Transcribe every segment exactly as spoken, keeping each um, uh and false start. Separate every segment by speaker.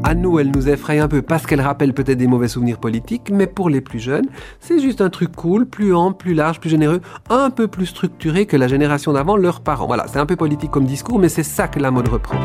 Speaker 1: À nous, elle nous effraie un peu parce qu'elle rappelle peut-être des mauvais souvenirs politiques, mais pour les plus jeunes, c'est juste un truc cool, plus ample, plus large, plus généreux, un peu plus structuré que la génération d'avant, leurs parents. Voilà, c'est un peu politique comme discours, mais c'est ça que la mode reprend.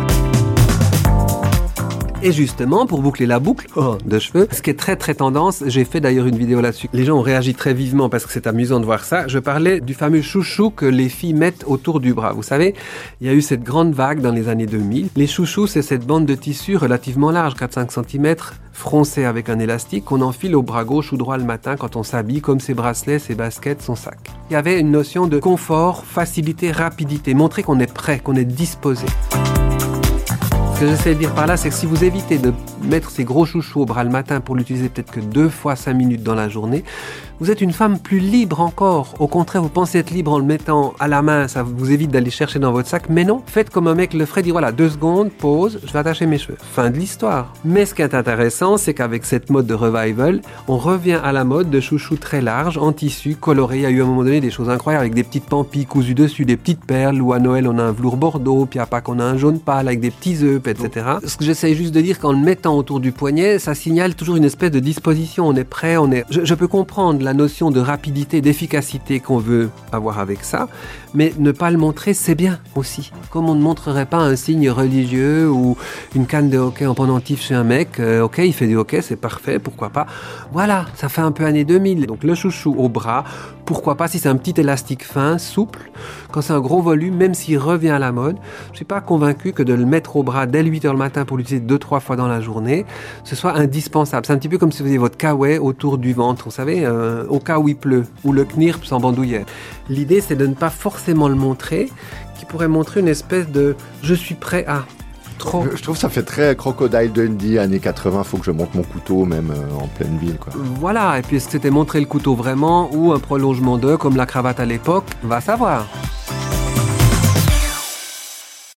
Speaker 1: Et justement, pour boucler la boucle oh, de cheveux, ce qui est très très tendance, j'ai fait d'ailleurs une vidéo là-dessus. Les gens ont réagi très vivement parce que c'est amusant de voir ça. Je parlais du fameux chouchou que les filles mettent autour du bras. Vous savez, il y a eu cette grande vague dans les années deux mille. Les chouchous, c'est cette bande de tissu relativement large, quatre à cinq centimètres, froncée avec un élastique qu'on enfile au bras gauche ou droit le matin quand on s'habille, comme ses bracelets, ses baskets, son sac. Il y avait une notion de confort, facilité, rapidité, montrer qu'on est prêt, qu'on est disposé. Ce que j'essaie de dire par là, c'est que si vous évitez de mettre ces gros chouchous au bras le matin pour l'utiliser peut-être que deux fois cinq minutes dans la journée, vous êtes une femme plus libre encore. Au contraire, vous pensez être libre en le mettant à la main, ça vous évite d'aller chercher dans votre sac. Mais non, faites comme un mec le ferait, dire voilà, deux secondes, pause, je vais attacher mes cheveux. Fin de l'histoire. Mais ce qui est intéressant, c'est qu'avec cette mode de revival, on revient à la mode de chouchous très larges, en tissu, coloré. Il y a eu à un moment donné des choses incroyables avec des petites pampilles cousues dessus, des petites perles, ou à Noël on a un velours bordeaux, puis à Pâques on a un jaune pâle avec des petits œufs, et cetera. Ce que j'essaie juste de dire, qu'en le mettant autour du poignet, ça signale toujours une espèce de disposition. On est prêt, on est. Je, je peux comprendre la notion de rapidité, d'efficacité qu'on veut avoir avec ça, mais ne pas le montrer, c'est bien aussi. Comme on ne montrerait pas un signe religieux ou une canne de hockey en pendentif chez un mec, euh, ok, il fait du hockey, c'est parfait, pourquoi pas. Voilà, ça fait un peu année deux mille. Donc le chouchou au bras, pourquoi pas si c'est un petit élastique fin, souple, quand c'est un gros volume, même s'il revient à la mode, je suis pas convaincu que de le mettre au bras dès huit heures le matin pour l'utiliser deux, trois fois dans la journée, ce soit indispensable. C'est un petit peu comme si vous faisiez votre kawaii autour du ventre, vous savez, euh, au cas où il pleut, ou le knirp sans bandoulière. L'idée, c'est de ne pas forcément le montrer, qui pourrait montrer une espèce de « je suis prêt à ». Trop.
Speaker 2: Je trouve que ça fait très Crocodile Dundee, années quatre-vingts, faut que je monte mon couteau même euh, en pleine ville, quoi.
Speaker 1: Voilà, et puis est-ce que c'était montrer le couteau vraiment ou un prolongement d'eux comme la cravate à l'époque, va savoir.